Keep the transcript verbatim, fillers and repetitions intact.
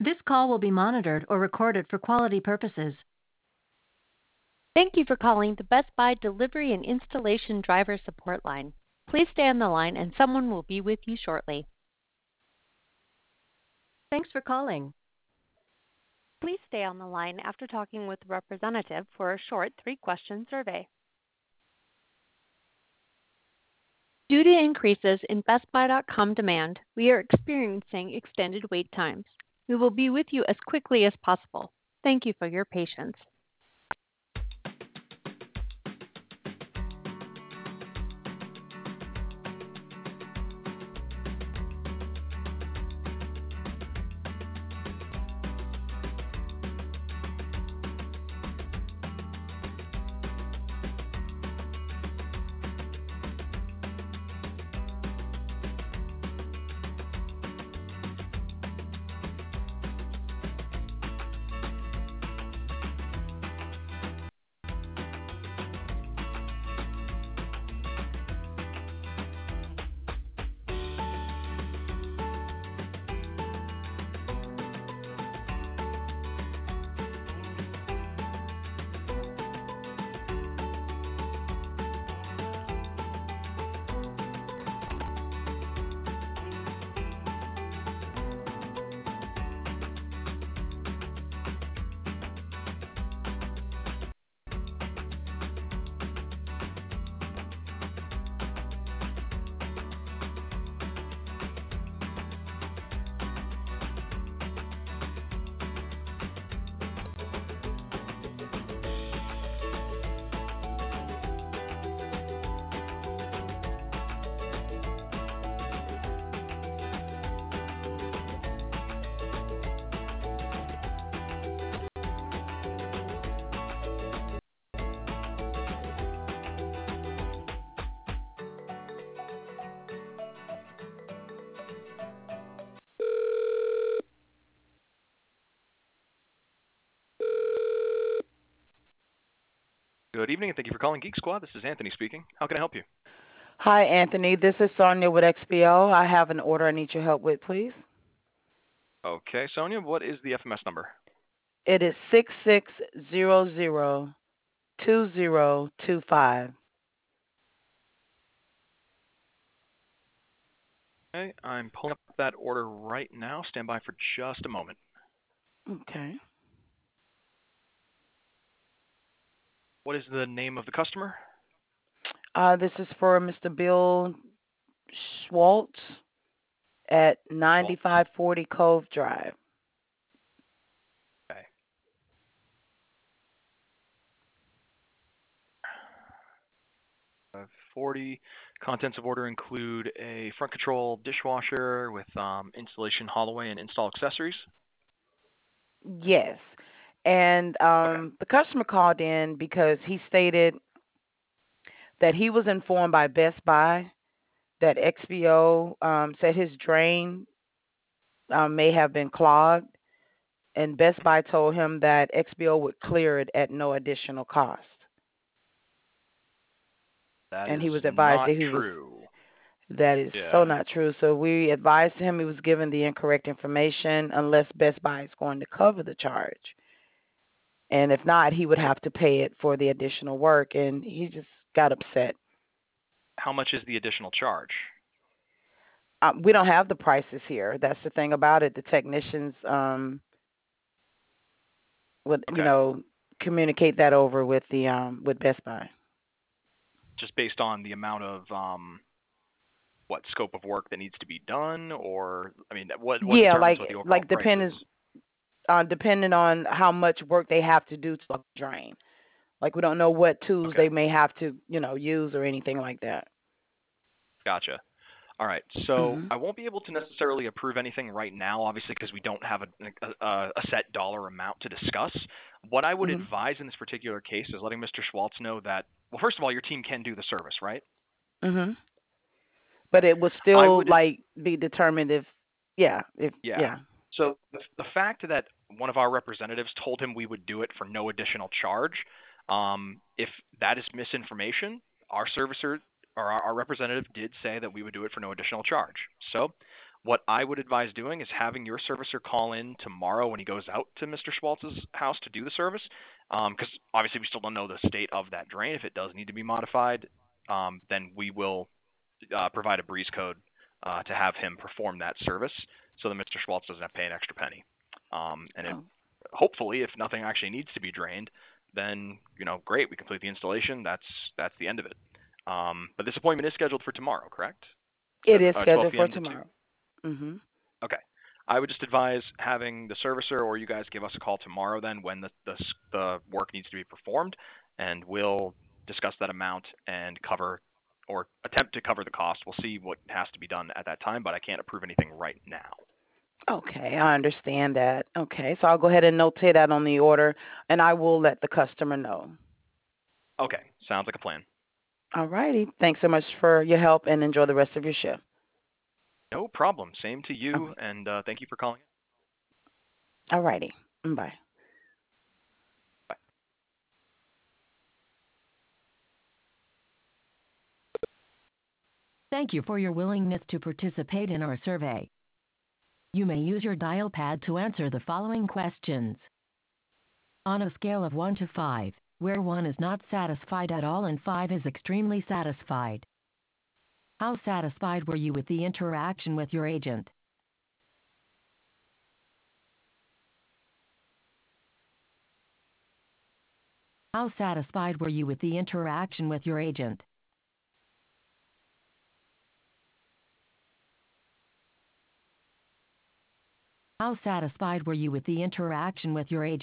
This call will be monitored or recorded for quality purposes. Thank you for calling the Best Buy Delivery and Installation Driver Support Line. Please stay on the line and someone will be with you shortly. Thanks for calling. Please stay on the line after talking with a representative for a short three-question survey. Due to increases in Best Buy dot com demand, we are experiencing extended wait times. We will be with you as quickly as possible. Thank you for your patience. Good evening, and thank you for calling Geek Squad. This is Anthony speaking. How can I help you? Hi, Anthony. This is Sonia with X P O. I have an order I need your help with, please. Okay, Sonia, what is the F M S number? It is six six zero zero two zero two five. Okay, I'm pulling up that order right now. Stand by for just a moment. Okay. What is the name of the customer? Uh, this is for Mister Bill Schwartz at ninety-five forty Cove Drive. Okay. Uh, forty. Contents of order include a front control dishwasher with um, installation hallway and install accessories. Yes. And um, Okay. the customer called in because he stated that he was informed by Best Buy that X B O um, said his drain um, may have been clogged, and Best Buy told him that X B O would clear it at no additional cost. That And is he was advised not that he was true. that is so Yeah. not true. So we advised him he was given the incorrect information unless Best Buy is going to cover the charge. And if not, he would have to pay it for the additional work, and he just got upset. How much is the additional charge? Uh, we don't have the prices here. That's the thing about it. The technicians um, would, Okay. you know, communicate that over with the um, with Best Buy. Just based on the amount of um, what scope of work that needs to be done, or I mean, what what Yeah, determines like what the overall like price is? depending uh, depending on how much work they have to do to a drain. Like we don't know what tools Okay, they may have to, you know, use or anything like that. gotcha. All right, so Mhm. I won't be able to necessarily approve anything right now, obviously, because we don't have a, a, a set dollar amount to discuss. What I would Mhm. advise in this particular case is letting Mister Schwaltz know that, well, first of all, your team can do the service, right? Mhm. But Okay. it will I still would, like be determined if, yeah, if yeah. yeah. So the, the fact that one of our representatives told him we would do it for no additional charge, um, if that is misinformation, our servicer or our, our representative did say that we would do it for no additional charge. So what I would advise doing is having your servicer call in tomorrow when he goes out to Mister Schwaltz's house to do the service, because um, obviously we still don't know the state of that drain. If it does need to be modified, um, then we will uh, provide a breeze code uh, to have him perform that service, so that Mister Schwaltz doesn't have to pay an extra penny. Um, and it, Oh. hopefully, if nothing actually needs to be drained, then you know, great, we complete the installation. That's that's the end of it. Um, but this appointment is scheduled for tomorrow, correct? It is uh, twelve scheduled p for m to two. tomorrow. Mhm. Okay. I would just advise having the servicer or you guys give us a call tomorrow then when the, the, the work needs to be performed, and we'll discuss that amount and cover or attempt to cover the cost. We'll see what has to be done at that time, but I can't approve anything right now. Okay, I understand that. Okay, so I'll go ahead and notate that on the order, and I will let the customer know. Okay. Sounds like a plan. All righty. Thanks so much for your help, and enjoy the rest of your shift. No problem. Same to you, Okay. and uh, thank you for calling. All righty. Bye. Bye. Thank you for your willingness to participate in our survey. You may use your dial pad to answer the following questions. On a scale of one to five, where one is not satisfied at all and five is extremely satisfied, how satisfied were you with the interaction with your agent? How satisfied were you with the interaction with your agent? How satisfied were you with the interaction with your agent?